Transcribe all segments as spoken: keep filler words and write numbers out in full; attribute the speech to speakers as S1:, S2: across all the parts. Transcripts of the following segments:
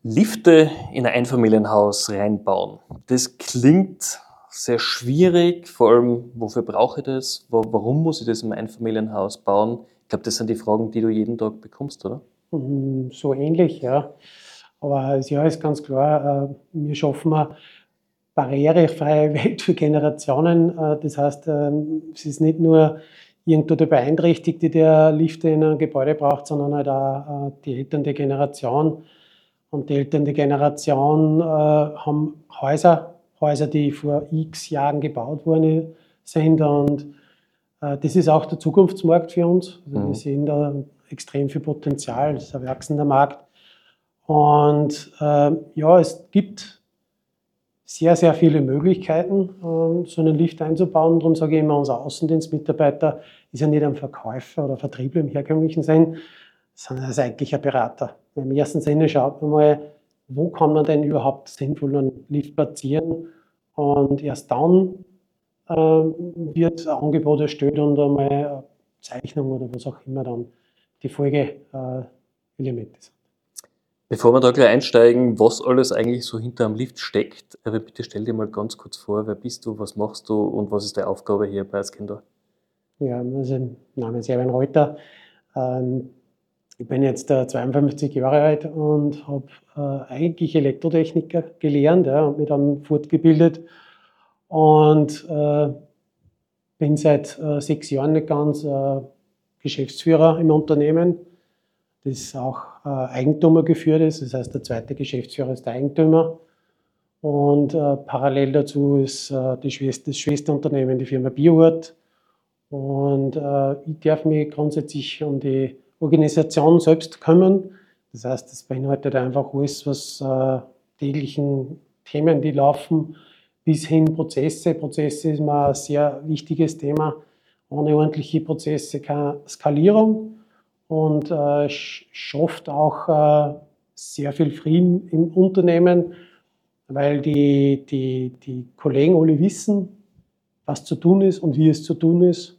S1: Lifte in ein Einfamilienhaus reinbauen. Das klingt sehr schwierig, vor allem, wofür brauche ich das? Warum muss ich das im Einfamilienhaus bauen? Ich glaube, das sind die Fragen, die du jeden Tag bekommst, oder?
S2: So ähnlich, ja. Aber ja, ist ganz klar, äh, wir schaffen eine barrierefreie Welt für Generationen. Äh, Das heißt, ähm, es ist nicht nur irgendwo der Beeinträchtigte, der Lifte in einem Gebäude braucht, sondern halt auch äh, die Eltern der Generation. Und die Eltern der Generation äh, haben Häuser, Häuser, die vor x Jahren gebaut worden sind. Und äh, das ist auch der Zukunftsmarkt für uns. Also wir
S1: Mhm.
S2: sehen da extrem viel Potenzial. Das ist ein wachsender Markt. Und äh, ja, es gibt sehr, sehr viele Möglichkeiten, äh, so einen Lift einzubauen. Darum sage ich immer, unser Außendienstmitarbeiter ist ja nicht ein Verkäufer oder Vertriebler im herkömmlichen Sinn, sondern er ist eigentlich ein Berater. Im ersten Sinne schaut man mal, wo kann man denn überhaupt sinnvoll einen Lift platzieren, und erst dann äh, wird ein Angebot erstellt und einmal eine Zeichnung oder was auch immer dann die Folgeelemente sind.
S1: Bevor wir da gleich einsteigen, was alles eigentlich so hinter einem Lift steckt, aber bitte stell dir mal ganz kurz vor, wer bist du, was machst du und was ist deine Aufgabe hier bei Askinder?
S2: Ja, also mein Name ist Erwin Reuter. Ähm, ich bin jetzt äh, zweiundfünfzig Jahre alt und habe äh, eigentlich Elektrotechniker gelernt, ja, und mich dann fortgebildet und äh, bin seit äh, sechs Jahren nicht ganz äh, Geschäftsführer im Unternehmen, das auch äh, Eigentümer geführt ist. Das heißt, der zweite Geschäftsführer ist der Eigentümer. Und äh, parallel dazu ist äh, die Schwester, das Schwesterunternehmen, die Firma Biohurt. Und äh, ich darf mich grundsätzlich um die Organisation selbst kümmern. Das heißt, das beinhaltet einfach alles, was äh, täglichen Themen, die laufen, bis hin Prozesse. Prozesse ist mir ein sehr wichtiges Thema. Ohne ordentliche Prozesse keine Skalierung, und äh, schafft auch äh, sehr viel Frieden im Unternehmen, weil die, die, die Kollegen alle wissen, was zu tun ist und wie es zu tun ist.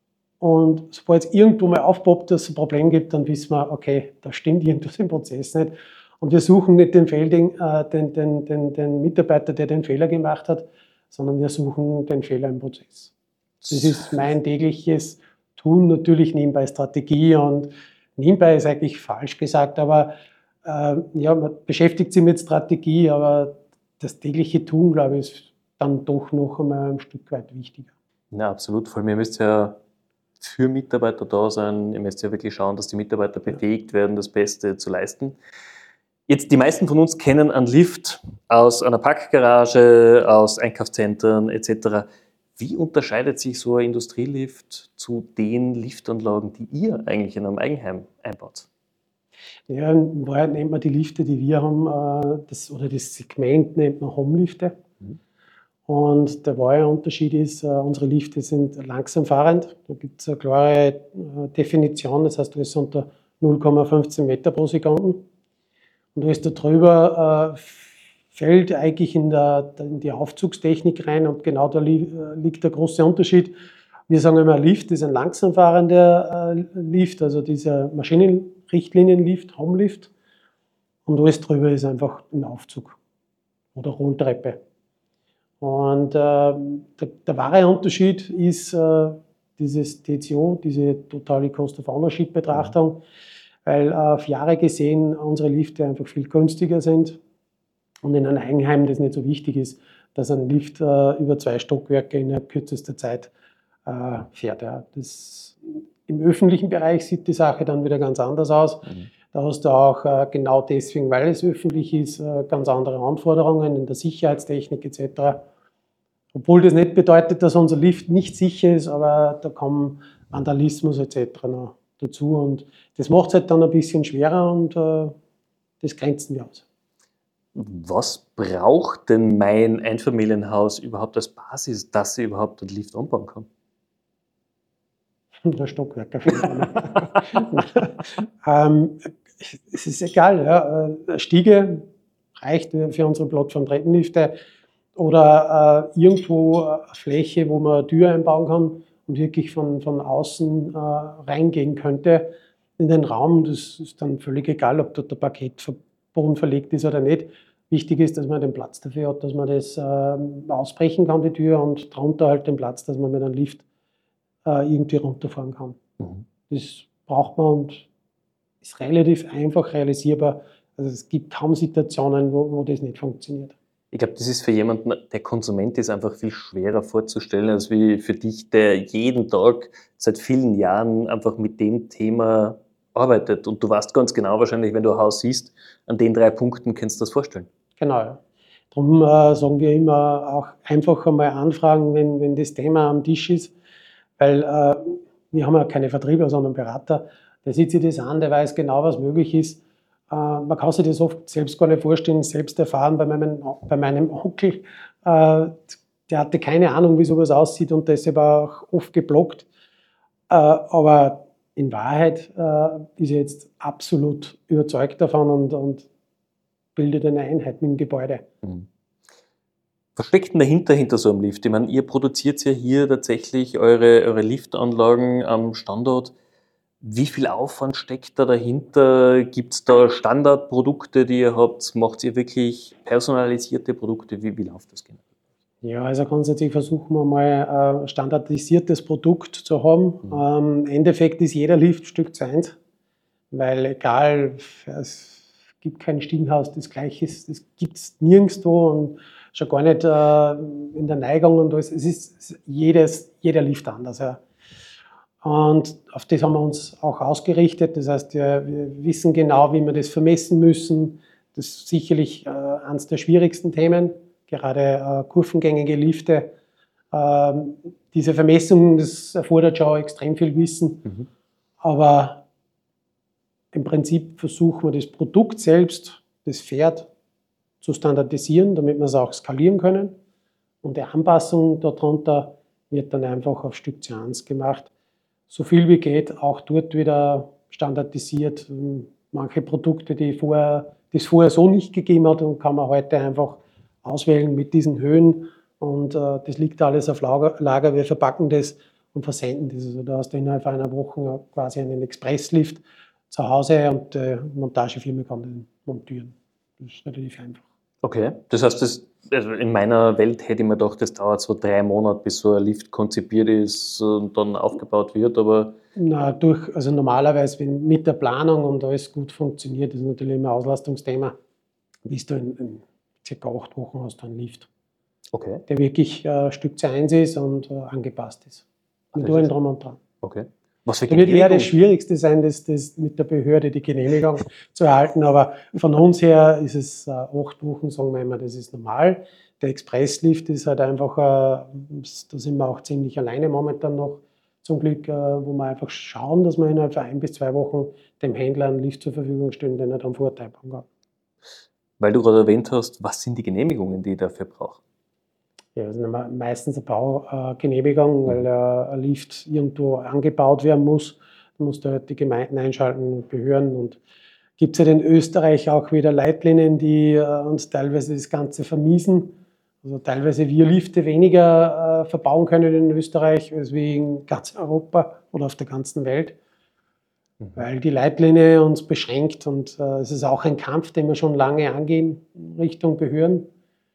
S2: Und sobald es irgendwo mal aufpoppt, dass es ein Problem gibt, dann wissen wir, okay, da stimmt irgendwas im Prozess nicht. Und wir suchen nicht den, Felding, äh, den, den, den, den Mitarbeiter, der den Fehler gemacht hat, sondern wir suchen den Fehler im Prozess. Das ist mein tägliches Tun, natürlich nebenbei Strategie, und nebenbei ist eigentlich falsch gesagt, aber äh, ja, man beschäftigt sich mit Strategie, aber das tägliche Tun, glaube ich, ist dann doch noch einmal ein Stück weit wichtiger.
S1: Ja, absolut. Vor allem, ihr müsst ja für Mitarbeiter da sein. Ihr müsst ja wirklich schauen, dass die Mitarbeiter befähigt werden, das Beste zu leisten. Jetzt, die meisten von uns kennen einen Lift aus einer Parkgarage, aus Einkaufszentren et cetera. Wie unterscheidet sich so ein Industrielift zu den Liftanlagen, die ihr eigentlich in einem Eigenheim einbaut?
S2: Ja, in Wahrheit nennt man die Lifte, die wir haben, äh, das, oder das Segment nennt man Home-Lifte. Mhm. Und der wahre Unterschied ist, äh, unsere Lifte sind langsam fahrend. Da gibt es eine klare äh, Definition, das heißt, alles ist unter null Komma fünfzehn Meter pro Sekunde. Und alles darüber äh, fällt eigentlich in, der, in die Aufzugstechnik rein, und genau da li liegt der große Unterschied. Wir sagen immer, Lift ist ein langsam fahrender äh, Lift, also dieser Maschinenrichtlinienlift, Home-Lift. Und alles drüber ist einfach ein Aufzug oder Rolltreppe. Und äh, der, der wahre Unterschied ist äh, dieses T C O, diese Totale Cost of Ownership Betrachtung, weil äh, auf Jahre gesehen unsere Lifte einfach viel günstiger sind und in einem Eigenheim das nicht so wichtig ist, dass ein Lift äh, über zwei Stockwerke in kürzester Zeit äh, fährt. Ja. Das, im öffentlichen Bereich sieht die Sache dann wieder ganz anders aus. Mhm. Da hast du auch äh, genau deswegen, weil es öffentlich ist, äh, ganz andere Anforderungen in der Sicherheitstechnik et cetera. Obwohl das nicht bedeutet, dass unser Lift nicht sicher ist, aber da kommen Vandalismus et cetera noch dazu, und das macht es halt dann ein bisschen schwerer, und äh, das grenzen wir aus.
S1: Was braucht denn mein Einfamilienhaus überhaupt als Basis, dass ich überhaupt einen Lift anbauen kann?
S2: Der Stockwerk auf jeden Fall. ähm, es ist egal, ja. Eine Stiege reicht für unsere Plattform-Treppenlifte, oder äh, irgendwo eine Fläche, wo man eine Tür einbauen kann und wirklich von, von außen äh, reingehen könnte in den Raum. Das ist dann völlig egal, ob dort der Parkett Boden verlegt ist oder nicht. Wichtig ist, dass man den Platz dafür hat, dass man das äh, ausbrechen kann, die Tür, und drunter halt den Platz, dass man mit einem Lift äh, irgendwie runterfahren kann. Mhm. Das braucht man und ist relativ einfach realisierbar. Also es gibt kaum Situationen, wo, wo das nicht funktioniert.
S1: Ich glaube, das ist für jemanden, der Konsument ist, einfach viel schwerer vorzustellen, als wie für dich, der jeden Tag seit vielen Jahren einfach mit dem Thema arbeitet. Und du weißt ganz genau wahrscheinlich, wenn du ein Haus siehst, an den drei Punkten kannst du das vorstellen.
S2: Genau, ja. Darum äh, sagen wir immer auch einfach einmal anfragen, wenn, wenn das Thema am Tisch ist, weil äh, wir haben ja keine Vertriebler, sondern Berater. Der sieht sich das an, der weiß genau, was möglich ist. Äh, man kann sich das oft selbst gar nicht vorstellen, selbst erfahren bei meinem, bei meinem Onkel. Äh, der hatte keine Ahnung, wie sowas aussieht und deshalb auch oft geblockt. Äh, aber in Wahrheit äh, ist er jetzt absolut überzeugt davon und, und bildet eine Einheit mit dem Gebäude.
S1: Mhm. Was steckt denn dahinter, hinter so einem Lift? Ich meine, ihr produziert ja hier tatsächlich eure, eure Liftanlagen am Standort. Wie viel Aufwand steckt da dahinter? Gibt es da Standardprodukte, die ihr habt? Macht ihr wirklich personalisierte Produkte? Wie, wie läuft das genau?
S2: Ja, also grundsätzlich versuchen wir mal ein standardisiertes Produkt zu haben. Mhm. Ähm, Im Endeffekt ist jeder Lift Stück zu eins, weil egal, es gibt kein Stiegenhaus, das gleich ist, das gibt es nirgendwo und schon gar nicht äh, in der Neigung und alles. Es ist jedes, jeder Lift anders. Ja. Und auf das haben wir uns auch ausgerichtet. Das heißt, wir, wir wissen genau, wie wir das vermessen müssen. Das ist sicherlich äh, eines der schwierigsten Themen, gerade äh, kurvengängige Lifte. Ähm, diese Vermessung, das erfordert schon extrem viel Wissen. Mhm. Aber im Prinzip versuchen wir das Produkt selbst, das Pferd, zu standardisieren, damit wir es auch skalieren können. Und die Anpassung darunter wird dann einfach auf Stück zu eins gemacht. So viel wie geht, auch dort wieder standardisiert. Manche Produkte, die, vorher, die es vorher so nicht gegeben hat, kann man heute einfach auswählen mit diesen Höhen. Und äh, das liegt alles auf Lager, Lager. Wir verpacken das und versenden das. Also da hast du innerhalb einer Woche quasi einen Expresslift zu Hause und die äh, Montagefirma kann den montieren. Das ist relativ einfach.
S1: Okay, das heißt, das, also in meiner Welt hätte ich mir gedacht, das dauert so drei Monate, bis so ein Lift konzipiert ist und dann aufgebaut wird, aber...
S2: Na, durch, also normalerweise, wenn mit der Planung und alles gut funktioniert, ist natürlich immer ein Auslastungsthema, bis du in, in circa acht Wochen hast du einen Lift.
S1: Okay.
S2: Der wirklich äh, Stück zu eins ist und äh, angepasst ist. Mit allem drum und dran.
S1: Okay. Was für
S2: da wird eher das Schwierigste sein, das, das mit der Behörde die Genehmigung zu erhalten. Aber von uns her ist es äh, acht Wochen, sagen wir immer, das ist normal. Der Expresslift ist halt einfach, äh, da sind wir auch ziemlich alleine momentan noch, zum Glück, äh, wo wir einfach schauen, dass wir innerhalb von ein bis zwei Wochen dem Händler einen Lift zur Verfügung stellen, den er dann vortreiben kann.
S1: Weil du gerade erwähnt hast, was sind die Genehmigungen, die ihr dafür braucht?
S2: Ja, also meistens eine Baugenehmigung, weil äh, ein Lift irgendwo angebaut werden muss. Da musst du halt die Gemeinden einschalten und Behörden. Und gibt es ja in Österreich auch wieder Leitlinien, die äh, uns teilweise das Ganze vermiesen. Also teilweise wir Lifte weniger äh, verbauen können in Österreich als wie in ganz Europa oder auf der ganzen Welt. Mhm. Weil die Leitlinie uns beschränkt und äh, es ist auch ein Kampf, den wir schon lange angehen Richtung Behörden.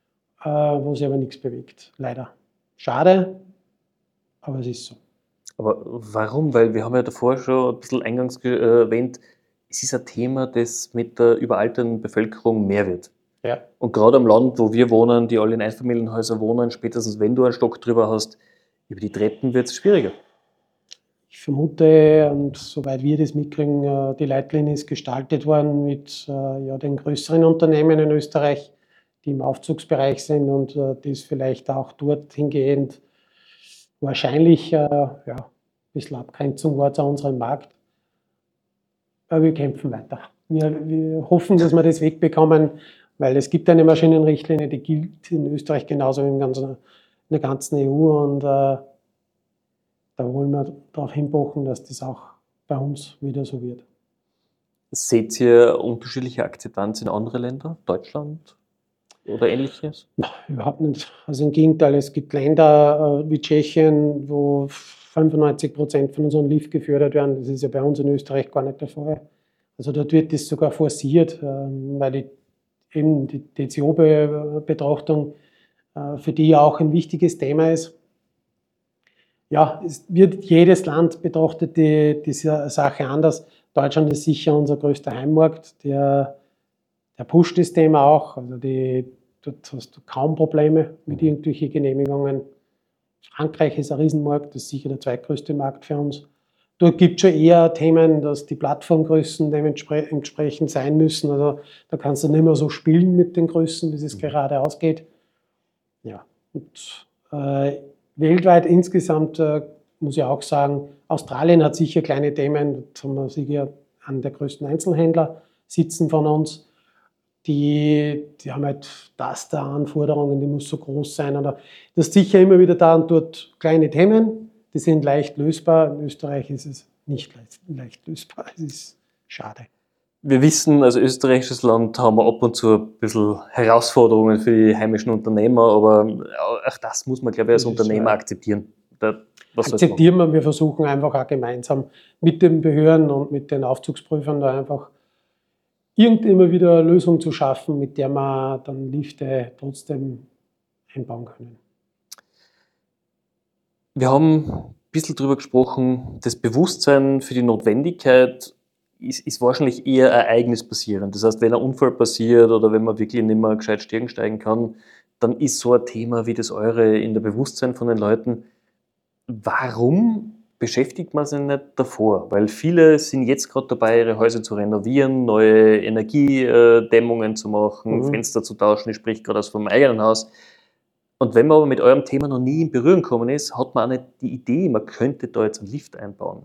S2: Wo sich aber nichts bewegt, leider. Schade, aber es ist so.
S1: Aber warum? Weil wir haben ja davor schon ein bisschen eingangs erwähnt, es ist ein Thema, das mit der überalternden Bevölkerung mehr wird.
S2: Ja.
S1: Und gerade am Land, wo wir wohnen, die alle in Einfamilienhäusern wohnen, spätestens wenn du einen Stock drüber hast, über die Treppen wird es schwieriger.
S2: Ich vermute, und soweit wir das mitkriegen, die Leitlinie ist gestaltet worden mit ja, den größeren Unternehmen in Österreich, die im Aufzugsbereich sind und äh, das vielleicht auch dort hingehend wahrscheinlich äh, ja, ein bisschen Abgrenzung war zu unserem Markt. Aber wir kämpfen weiter. Wir, wir hoffen, dass wir das wegbekommen, weil es gibt eine Maschinenrichtlinie, die gilt in Österreich genauso wie in, ganzen, in der ganzen E U und äh, da wollen wir darauf hinpochen, dass das auch bei uns wieder so wird.
S1: Seht ihr unterschiedliche Akzeptanz in anderen Ländern, Deutschland? Oder ähnliches?
S2: Überhaupt nicht. Also im Gegenteil, es gibt Länder äh, wie Tschechien, wo fünfundneunzig Prozent von unseren Lift gefördert werden. Das ist ja bei uns in Österreich gar nicht der Fall. Also dort wird das sogar forciert, weil die, eben die T C O-Betrachtung für die ja auch ein wichtiges Thema ist. Ja, es wird jedes Land betrachtet die, diese Sache anders. Deutschland ist sicher unser größter Heimmarkt, der, der pusht das Thema auch. Also die, dort hast du kaum Probleme mit irgendwelchen Genehmigungen. Frankreich ist ein Riesenmarkt, das ist sicher der zweitgrößte Markt für uns. Dort gibt es schon eher Themen, dass die Plattformgrößen dementsprechend sein müssen. Also da kannst du nicht mehr so spielen mit den Größen, wie es mhm. gerade ausgeht. Ja, und äh, weltweit insgesamt äh, muss ich auch sagen, Australien hat sicher kleine Themen. Dort haben wir sicher einen der größten Einzelhändler sitzen von uns. Die, die haben halt das da Anforderungen, die muss so groß sein. Oder das ist sicher immer wieder da und dort kleine Themen. Die sind leicht lösbar. In Österreich ist es nicht leicht, leicht lösbar. Es ist schade.
S1: Wir wissen, als österreichisches Land haben wir ab und zu ein bisschen Herausforderungen für die heimischen Unternehmer, aber auch das muss man, glaube ich, als Unternehmer akzeptieren. Da, was
S2: akzeptieren wir, wir versuchen einfach auch gemeinsam mit den Behörden und mit den Aufzugsprüfern da einfach irgend immer wieder eine Lösung zu schaffen, mit der wir dann Lifte trotzdem einbauen können.
S1: Wir haben ein bisschen darüber gesprochen, das Bewusstsein für die Notwendigkeit ist, ist wahrscheinlich eher ereignisbasierend. Das heißt, wenn ein Unfall passiert oder wenn man wirklich nicht mehr gescheit Stegen steigen kann, dann ist so ein Thema wie das eure in der Bewusstsein von den Leuten. Warum beschäftigt man sich nicht davor? Weil viele sind jetzt gerade dabei, ihre Häuser zu renovieren, neue Energiedämmungen zu machen, mhm. Fenster zu tauschen. Ich spreche gerade aus vom eigenen Haus. Und wenn man aber mit eurem Thema noch nie in Berührung gekommen ist, hat man auch nicht die Idee, man könnte da jetzt einen Lift einbauen.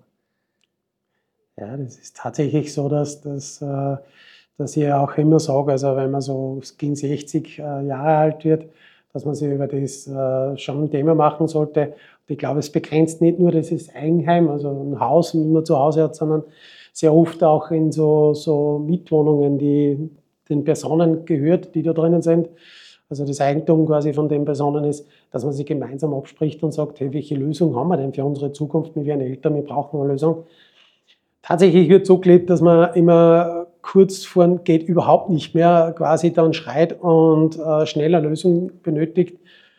S2: Ja, das ist tatsächlich so, dass, dass, dass ich auch immer sage, also wenn man so gegen sechzig Jahre alt wird, dass man sich über das schon ein Thema machen sollte. Und ich glaube, es begrenzt nicht nur das Eigenheim, also ein Haus, wie man zu Hause hat, sondern sehr oft auch in so, so Mietwohnungen, die den Personen gehört, die da drinnen sind. Also das Eigentum quasi von den Personen ist, dass man sich gemeinsam abspricht und sagt, hey, welche Lösung haben wir denn für unsere Zukunft? Wir werden älter, wir brauchen eine Lösung. Tatsächlich wird so gelebt, dass man immer kurz vor geht überhaupt nicht mehr, quasi dann schreit und äh, schnell eine Lösung benötigt.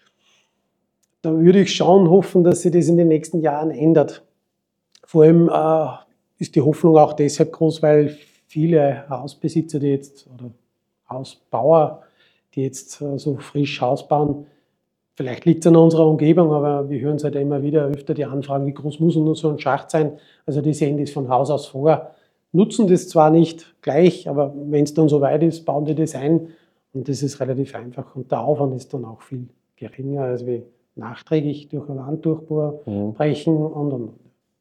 S2: Da würde ich schon hoffen, dass sich das in den nächsten Jahren ändert. Vor allem äh, ist die Hoffnung auch deshalb groß, weil viele Hausbesitzer, die jetzt, oder Hausbauer, die jetzt äh, so frisch Haus bauen, vielleicht liegt es an unserer Umgebung, aber wir hören es halt immer wieder öfter die Anfragen, wie groß muss nur so ein Schacht sein. Also die sehen das von Haus aus vor, nutzen das zwar nicht gleich, aber wenn es dann so weit ist, bauen die das ein und das ist relativ einfach. Und der Aufwand ist dann auch viel geringer, als wie nachträglich durch eine Wanddurchbohr mhm. brechen und und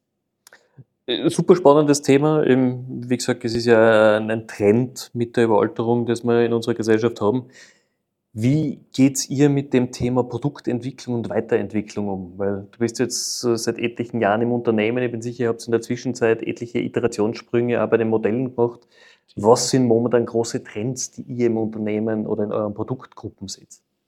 S2: und.
S1: Super spannendes Thema. Wie gesagt, es ist ja ein Trend mit der Überalterung, das wir in unserer Gesellschaft haben. Wie geht's ihr mit dem Thema Produktentwicklung und Weiterentwicklung um? Weil du bist jetzt seit etlichen Jahren im Unternehmen. Ich bin sicher, ihr habt in der Zwischenzeit etliche Iterationssprünge auch bei den Modellen gemacht. Was sind momentan große Trends, die ihr im Unternehmen oder in euren Produktgruppen seht?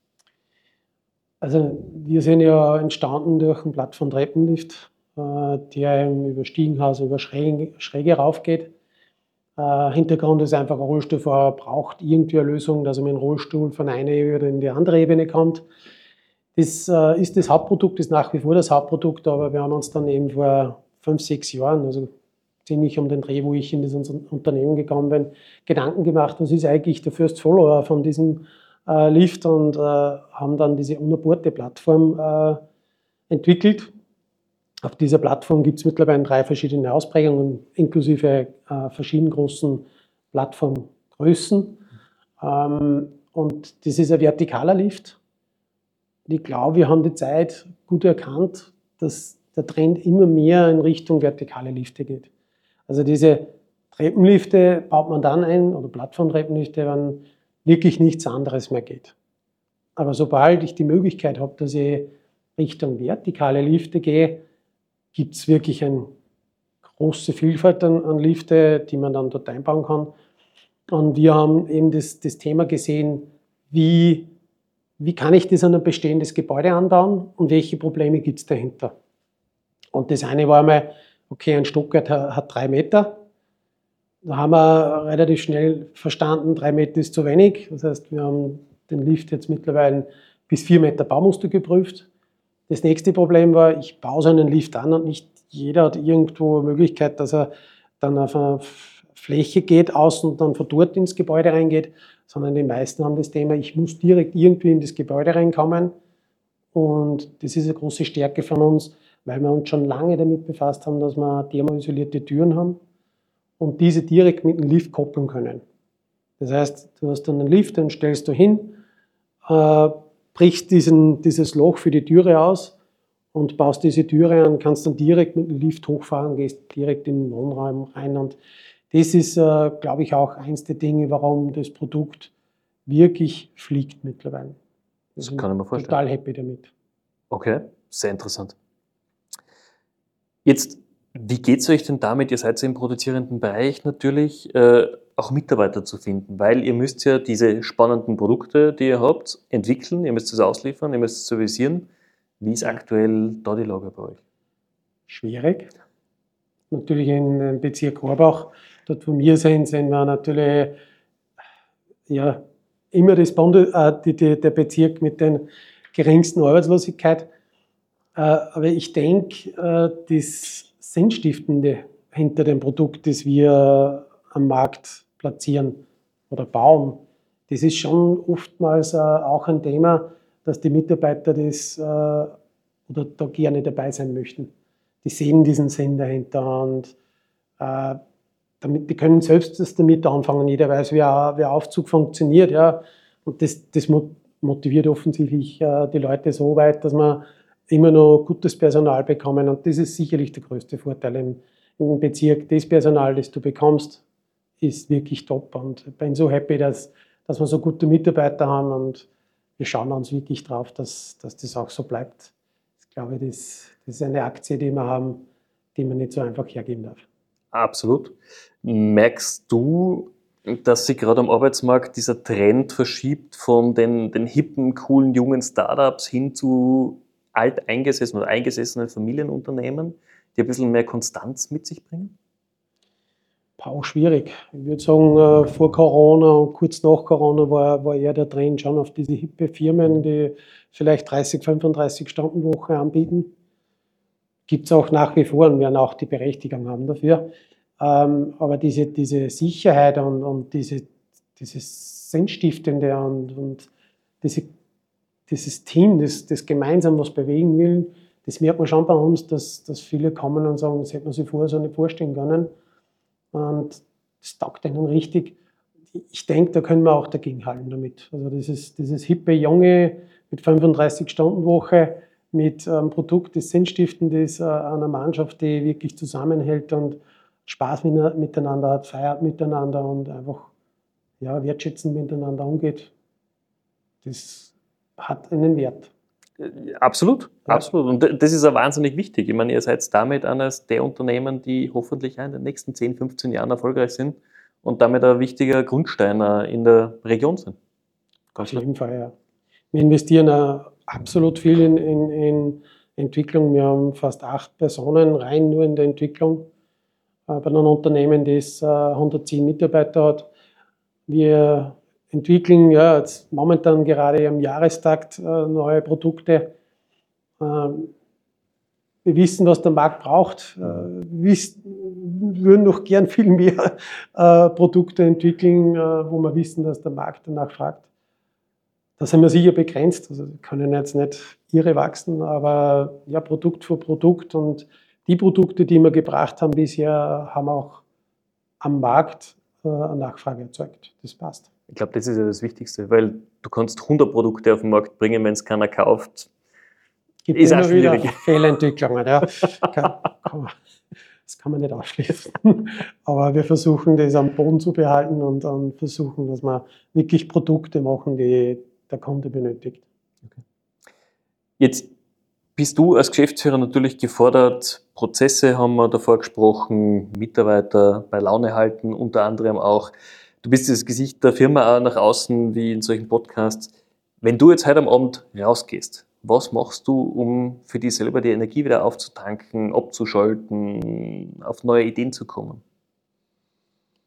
S2: Also wir sind ja entstanden durch einen Plattform-Treppenlift, der über Stiegenhaus, über Schräge, Schräge raufgeht. Äh, Hintergrund ist einfach, ein Rollstuhlfahrer braucht irgendwie eine Lösung, dass er mit dem Rollstuhl von einer Ebene in die andere Ebene kommt. Das äh, ist das Hauptprodukt, ist nach wie vor das Hauptprodukt, aber wir haben uns dann eben vor fünf, sechs Jahren, also ziemlich um den Dreh, wo ich in das Unternehmen gekommen bin, Gedanken gemacht, was ist eigentlich der First Follower von diesem äh, Lift und äh, haben dann diese Unaborte-Plattform äh, entwickelt. Auf dieser Plattform gibt es mittlerweile drei verschiedene Ausprägungen, inklusive äh, verschiedenen großen Plattformgrößen. Ähm, und das ist ein vertikaler Lift. Und ich glaube, wir haben die Zeit gut erkannt, dass der Trend immer mehr in Richtung vertikale Lifte geht. Also diese Treppenlifte baut man dann ein, oder Plattformtreppenlifte, wenn wirklich nichts anderes mehr geht. Aber sobald ich die Möglichkeit habe, dass ich Richtung vertikale Lifte gehe, gibt es wirklich eine große Vielfalt an, an Lifte, die man dann dort einbauen kann. Und wir haben eben das, das Thema gesehen, wie, wie kann ich das an ein bestehendes Gebäude anbauen und welche Probleme gibt es dahinter. Und das eine war einmal, okay, ein Stockwerk hat drei Meter. Da haben wir relativ schnell verstanden, drei Meter ist zu wenig. Das heißt, wir haben den Lift jetzt mittlerweile bis vier Meter Baumuster geprüft. Das nächste Problem war, ich baue so einen Lift an und nicht jeder hat irgendwo eine Möglichkeit, dass er dann auf eine Fläche geht, außen und dann von dort ins Gebäude reingeht, sondern die meisten haben das Thema, ich muss direkt irgendwie in das Gebäude reinkommen. Und das ist eine große Stärke von uns, weil wir uns schon lange damit befasst haben, dass wir thermoisolierte Türen haben und diese direkt mit dem Lift koppeln können. Das heißt, du hast dann einen Lift, den stellst du hin, äh, brichst diesen, dieses Loch für die Türe aus und baust diese Türe an, kannst dann direkt mit dem Lift hochfahren, gehst direkt in den Wohnraum rein. Und das ist, äh, glaube ich, auch eins der Dinge, warum das Produkt wirklich fliegt mittlerweile.
S1: Das kann ich mir vorstellen.
S2: Total happy damit.
S1: Okay, sehr interessant. Jetzt, wie geht es euch denn damit, ihr seid ja im produzierenden Bereich natürlich, äh, auch Mitarbeiter zu finden, weil ihr müsst ja diese spannenden Produkte, die ihr habt, entwickeln, ihr müsst es ausliefern, ihr müsst es servicieren. Wie ist aktuell da die Lage bei euch? Schwierig.
S2: Natürlich in Bezirk Rohrbach, dort wo wir sind, sind wir natürlich ja, immer das Bundes, äh, die, die, der Bezirk mit den geringsten Arbeitslosigkeit. Äh, aber ich denke, äh, das Sinnstiftende hinter dem Produkt, das wir am Markt platzieren oder bauen, das ist schon oftmals äh, auch ein Thema, dass die Mitarbeiter das äh, oder da gerne dabei sein möchten. Die sehen diesen Sinn dahinter und äh, damit, die können selbst das damit anfangen. Jeder weiß, wie ein Aufzug funktioniert. Ja. Und das, das motiviert offensichtlich äh, die Leute so weit, dass wir immer noch gutes Personal bekommen. Und das ist sicherlich der größte Vorteil im, im Bezirk. Das Personal, das du bekommst, ist wirklich top. Und ich bin so happy, dass, dass wir so gute Mitarbeiter haben. Und wir schauen uns wirklich drauf, dass, dass das auch so bleibt. Ich glaube, das, das ist eine Aktie, die wir haben, die man nicht so einfach hergeben darf.
S1: Absolut. Merkst du, dass sich gerade am Arbeitsmarkt dieser Trend verschiebt von den, den hippen, coolen, jungen Startups hin zu alteingesessenen oder eingesessenen Familienunternehmen, die ein bisschen mehr Konstanz mit sich bringen?
S2: Auch schwierig. Ich würde sagen, vor Corona und kurz nach Corona war, war eher der Trend schon auf diese hippe Firmen, die vielleicht dreißig, fünfunddreißig Stunden Woche anbieten. Gibt es auch nach wie vor und werden auch die Berechtigung haben dafür. Ähm, aber diese, diese Sicherheit und, und diese, dieses Sinnstiftende und, und diese, dieses Team, das, das gemeinsam was bewegen will, das merkt man schon bei uns, dass, dass viele kommen und sagen, das hätte man sich vorher so nicht vorstellen können. Und das taugt ihnen richtig. Ich denke, da können wir auch dagegenhalten damit. Also dieses, dieses hippe Junge mit fünfunddreißig Stunden Woche, mit einem Produkt, das sinnstiftend ist, einer Mannschaft, die wirklich zusammenhält und Spaß miteinander hat, feiert miteinander und einfach ja, wertschätzend miteinander umgeht. Das hat einen Wert.
S1: Absolut, ja. Absolut. Und das ist auch wahnsinnig wichtig. Ich meine, ihr seid damit eines der Unternehmen, die hoffentlich in den nächsten zehn, fünfzehn Jahren erfolgreich sind und damit ein wichtiger Grundstein in der Region sind.
S2: Auf jeden Fall, ja. Wir investieren auch absolut viel in, in, in Entwicklung. Wir haben fast acht Personen rein nur in der Entwicklung äh, bei einem Unternehmen, das äh, hundertzehn Mitarbeiter hat. Wir entwickeln ja jetzt momentan gerade im Jahrestakt äh, neue Produkte. Ähm, wir wissen, was der Markt braucht. Äh, wir würden noch gern viel mehr äh, Produkte entwickeln, äh, wo wir wissen, dass der Markt danach fragt. Da sind wir sicher begrenzt, also wir können jetzt nicht irre wachsen, aber ja, Produkt für Produkt und die Produkte, die wir gebracht haben bisher, haben auch am Markt äh, eine Nachfrage erzeugt. Das passt.
S1: Ich glaube, das ist ja das Wichtigste, weil du kannst hundert Produkte auf den Markt bringen, wenn es keiner kauft.
S2: Gibt ist immer wieder Fehlentwicklungen, ja. kann, kann man, das kann man nicht ausschließen. Aber wir versuchen, das am Boden zu behalten und, und versuchen, dass wir wirklich Produkte machen, die der Kunde benötigt.
S1: Okay. Jetzt bist du als Geschäftsführer natürlich gefordert, Prozesse haben wir davor gesprochen, Mitarbeiter bei Laune halten, unter anderem auch. Du bist das Gesicht der Firma auch nach außen, wie in solchen Podcasts. Wenn du jetzt heute am Abend rausgehst, was machst du, um für dich selber die Energie wieder aufzutanken, abzuschalten, auf neue Ideen zu kommen?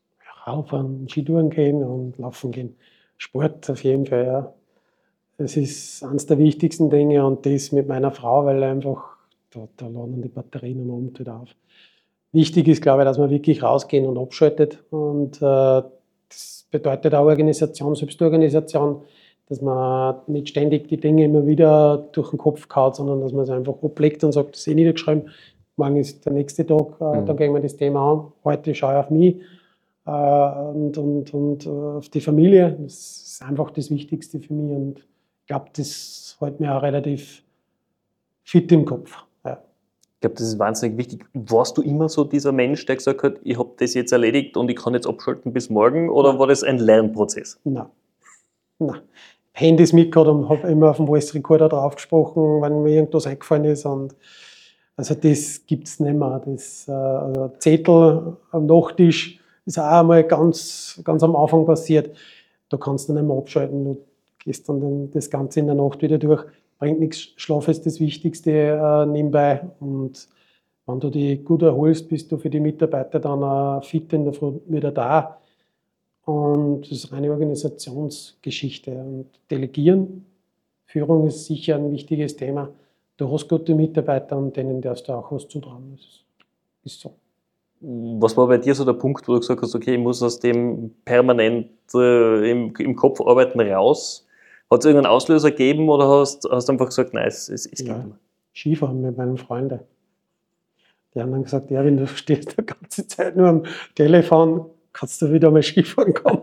S2: Radfahren, Skitouren gehen und laufen gehen. Sport auf jeden Fall, ja. Das ist eines der wichtigsten Dinge und das mit meiner Frau, weil einfach, da, da laden die Batterien am Abend wieder auf. Wichtig ist, glaube ich, dass man wirklich rausgehen und abschaltet und äh, das bedeutet auch Organisation, Selbstorganisation, dass man nicht ständig die Dinge immer wieder durch den Kopf kaut, sondern dass man es einfach ablegt und sagt, das ist eh niedergeschrieben, morgen ist der nächste Tag, äh, mhm. dann gehen wir das Thema an, heute schaue ich auf mich äh, und, und, und äh, auf die Familie, das ist einfach das Wichtigste für mich und ich glaube, das hält mir auch relativ fit im Kopf. Ja.
S1: Ich glaube, das ist wahnsinnig wichtig. Warst du immer so dieser Mensch, der gesagt hat, ich habe das jetzt erledigt und ich kann jetzt abschalten bis morgen, oder Nein. war das ein Lernprozess?
S2: Nein. Nein. Handys mitgehabt und habe immer auf dem Voice Recorder drauf gesprochen, wenn mir irgendwas eingefallen ist. Und also das gibt es nicht mehr. Das, äh, also Zettel am Nachttisch ist auch einmal ganz, ganz am Anfang passiert. Da kannst du nicht mehr abschalten. Du gehst dann das Ganze in der Nacht wieder durch. Bringt nichts. Schlaf ist das Wichtigste äh, nebenbei. Und wenn du dich gut erholst, bist du für die Mitarbeiter dann äh, fit in der Früh wieder da. Und das ist eine Organisationsgeschichte. Und Delegieren, Führung ist sicher ein wichtiges Thema. Du hast gute Mitarbeiter und denen darfst du auch was zutrauen. Das ist so.
S1: Was war bei dir so der Punkt, wo du gesagt hast, okay, ich muss aus dem permanent äh, im, im Kopf arbeiten raus? Hat es irgendeinen Auslöser gegeben oder hast du einfach gesagt, nein, es, es, es geht
S2: ja,
S1: nicht mehr?
S2: Skifahren mit meinen Freunden. Die haben dann gesagt, ja, wenn du stehst die ganze Zeit nur am Telefon, kannst du wieder mal Skifahren kommen.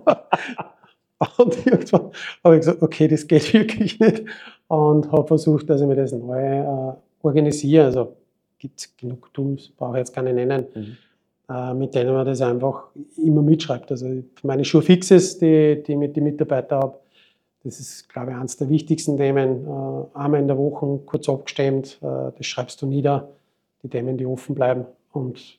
S2: Und irgendwann habe ich gesagt, okay, das geht wirklich nicht. Und habe versucht, dass ich mir das neu äh, organisiere. Also gibt es genug Tools, brauche ich jetzt keine nennen, mhm. äh, mit denen man das einfach immer mitschreibt. Also meine Sure-Fixes, die, die ich mit den Mitarbeitern habe, das ist, glaube ich, eines der wichtigsten Themen. Äh, einmal in der Woche kurz abgestimmt, äh, das schreibst du nieder, die Themen, die offen bleiben. Und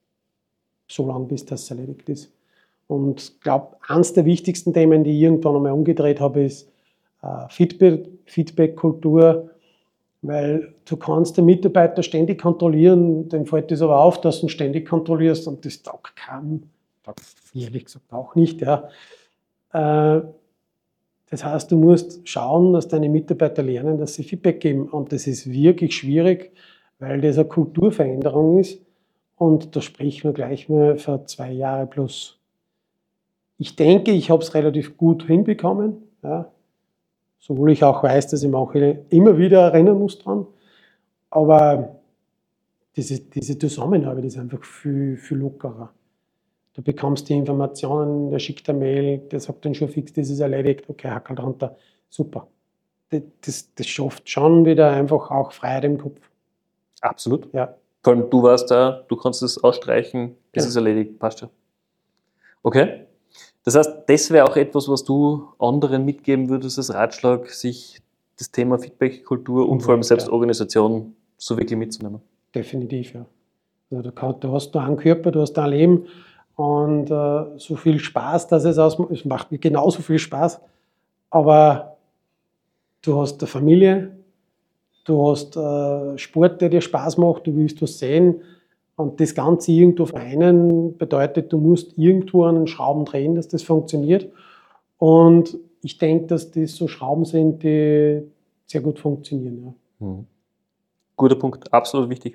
S2: so lange, bis das erledigt ist. Und ich glaube, eines der wichtigsten Themen, die ich irgendwann einmal umgedreht habe, ist äh, Feedback, Feedback-Kultur, weil du kannst den Mitarbeiter ständig kontrollieren, dem fällt es aber auf, dass du ihn ständig kontrollierst und das taugt keinem, taugt ehrlich gesagt auch nicht. Ja. Äh, das heißt, du musst schauen, dass deine Mitarbeiter lernen, dass sie Feedback geben und das ist wirklich schwierig, weil das eine Kulturveränderung ist und da sprechen wir gleich mal für zwei Jahre plus. Ich denke, ich habe es relativ gut hinbekommen, ja. Sowohl ich auch weiß, dass ich manche immer wieder erinnern muss dran. Aber diese, diese Zusammenarbeit ist einfach viel, viel lockerer. Du bekommst die Informationen, der schickt eine Mail, der sagt dann schon fix, das ist erledigt, okay, hackelt runter, super. Das, das, das schafft schon wieder einfach auch Freiheit im Kopf.
S1: Absolut.
S2: Ja.
S1: Vor allem du warst da, du kannst es ausstreichen, es
S2: ja.
S1: ist erledigt, passt schon. Okay. Das heißt, das wäre auch etwas, was du anderen mitgeben würdest als Ratschlag, sich das Thema Feedback-Kultur und vor allem Selbstorganisation so wirklich mitzunehmen.
S2: Definitiv, ja. Also du, kannst, du hast da einen Körper, du hast da ein Leben und äh, so viel Spaß, dass es ausmacht. Es macht mir genauso viel Spaß, aber du hast eine Familie, du hast äh, Sport, der dir Spaß macht, du willst was sehen. Und das Ganze irgendwo vereinen bedeutet, du musst irgendwo an den Schrauben drehen, dass das funktioniert. Und ich denke, dass das so Schrauben sind, die sehr gut funktionieren. Ja.
S1: Mhm. Guter Punkt, absolut wichtig.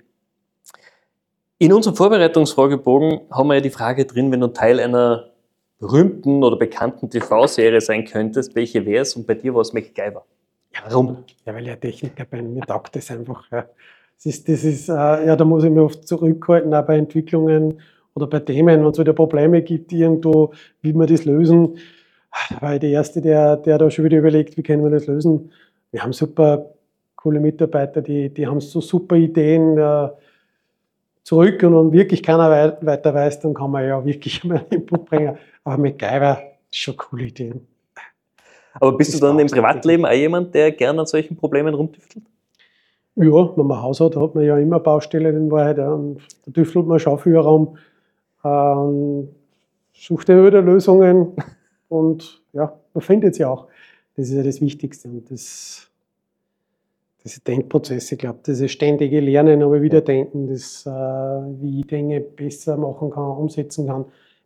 S1: In unserem Vorbereitungsfragebogen haben wir ja die Frage drin, wenn du Teil einer berühmten oder bekannten T V-Serie sein könntest, welche wäre es? Und bei dir war es MacGyver.
S2: Warum? Ja, weil ich ein Techniker bin. Mir taugt das einfach. Ja. Das ist, das ist, äh, ja, da muss ich mich oft zurückhalten, auch bei Entwicklungen oder bei Themen, wenn es wieder Probleme gibt, irgendwo, wie wir das lösen. Da war ich der Erste, der, der da schon wieder überlegt, wie können wir das lösen. Wir haben super coole Mitarbeiter, die, die haben so super Ideen äh, zurück und wenn wirklich keiner wei- weiter weiß, dann kann man ja wirklich mal einen Input bringen. Aber MacGyver ist schon coole Ideen.
S1: Aber bist du dann im Privatleben auch jemand, der gerne an solchen Problemen rumtüftelt?
S2: Ja, wenn man ein Haus hat, hat man ja immer Baustellen in Wahrheit. Ja, und da tüftelt man schon viel herum, ähm, sucht immer wieder Lösungen und ja, man findet sie auch. Das ist ja das Wichtigste. Und das, diese Denkprozesse, ich glaube, das ständige Lernen, aber wieder denken, das, äh, wie ich Dinge besser machen kann, umsetzen kann,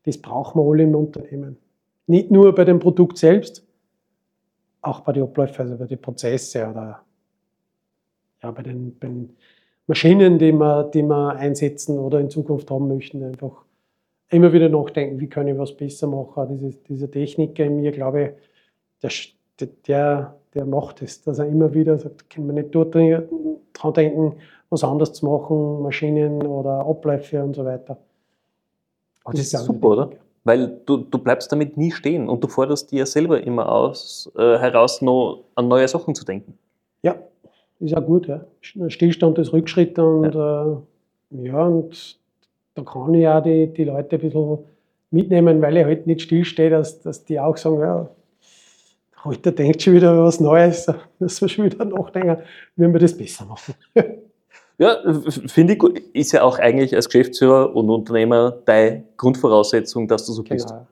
S2: das brauchen wir alle im Unternehmen. Nicht nur bei dem Produkt selbst, auch bei den Abläufen, also bei den Prozessen oder ja, bei, den, bei den Maschinen, die wir, die wir einsetzen oder in Zukunft haben möchten. Einfach immer wieder nachdenken, wie kann ich was besser machen. Diese, dieser Techniker in mir, glaube ich, der, der, der macht es, dass er immer wieder sagt, können wir nicht dort dran denken, was anderes zu machen, Maschinen oder Abläufe und so weiter.
S1: Aber das, das ist super, oder? Weil du, du bleibst damit nie stehen und du forderst dir ja selber immer aus, äh, heraus, noch an neue Sachen zu denken.
S2: Ja, ist auch gut. Ja. Stillstand ist Rückschritt und ja, äh, ja und da kann ich auch die, die Leute ein bisschen mitnehmen, weil ich halt nicht stillstehe, dass, dass die auch sagen, ja, heute denkt schon wieder was Neues, dass wir schon wieder nachdenken, wie wir das besser machen.
S1: Ja, finde ich gut. Ist ja auch eigentlich als Geschäftsführer und Unternehmer deine Grundvoraussetzung, dass du so bist.
S2: Genau.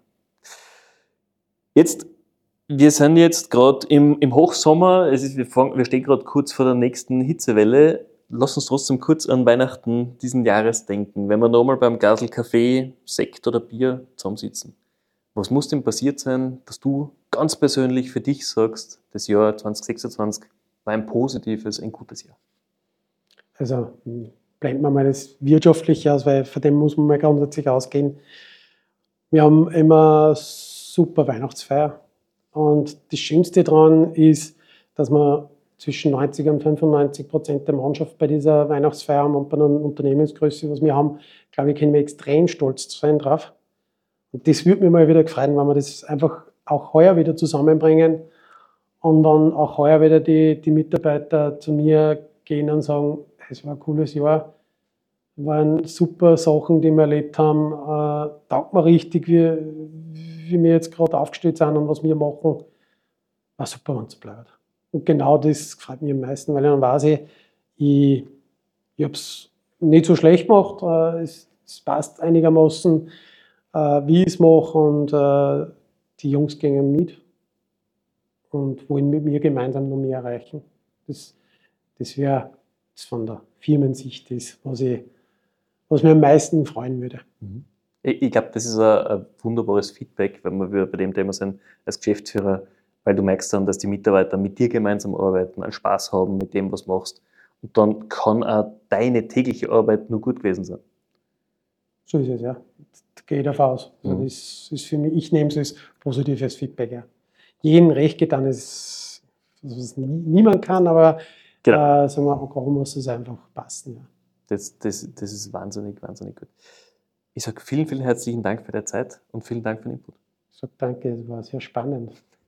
S1: Jetzt, wir sind jetzt gerade im, im Hochsommer, es ist, wir, fangen, wir stehen gerade kurz vor der nächsten Hitzewelle. Lass uns trotzdem kurz an Weihnachten diesen Jahres denken. Wenn wir nochmal beim Glasl Kaffee, Sekt oder Bier zusammensitzen. Was muss denn passiert sein, dass du ganz persönlich für dich sagst, das Jahr zwanzig sechsundzwanzig war ein positives, ein gutes Jahr?
S2: Also blenden wir mal das Wirtschaftliche aus, weil von dem muss man mal grundsätzlich ausgehen. Wir haben immer super Weihnachtsfeier und das Schönste daran ist, dass wir zwischen neunzig und fünfundneunzig Prozent der Mannschaft bei dieser Weihnachtsfeier haben und bei einer Unternehmensgröße, was wir haben, glaube ich, können wir extrem stolz sein drauf. Und das würde mich mal wieder freuen, wenn wir das einfach auch heuer wieder zusammenbringen und dann auch heuer wieder die, die Mitarbeiter zu mir gehen und sagen, es war ein cooles Jahr, waren super Sachen, die wir erlebt haben, äh, taugt mir richtig, wie, wie wir jetzt gerade aufgestellt sind und was wir machen, war super, wenn es bleibt. Und genau das gefällt mir am meisten, weil dann weiß ich, ich, ich habe es nicht so schlecht gemacht, äh, es, es passt einigermaßen, äh, wie ich es mache und äh, die Jungs gehen mit und wollen mit mir gemeinsam noch mehr erreichen. Das, das wäre von der Firmensicht das, was, ich, was mir am meisten freuen würde.
S1: Ich, ich glaube, das ist ein, ein wunderbares Feedback, wenn wir bei dem Thema sind, als Geschäftsführer, weil du merkst dann, dass die Mitarbeiter mit dir gemeinsam arbeiten, einen Spaß haben mit dem, was du machst. Und dann kann auch deine tägliche Arbeit nur gut gewesen sein.
S2: So ist es, ja. Da gehe ich davon aus. Also
S1: Mhm.
S2: das ist für mich, ich nehme es als positives Feedback. Ja. Jedem recht getan ist, was niemand kann, aber genau. äh, sagen wir, warum muss es einfach passen. Ja.
S1: Das, das, das ist wahnsinnig, wahnsinnig gut. Ich sage vielen, vielen herzlichen Dank für deine Zeit und vielen Dank für den Input.
S2: Ich sage danke, es war sehr spannend.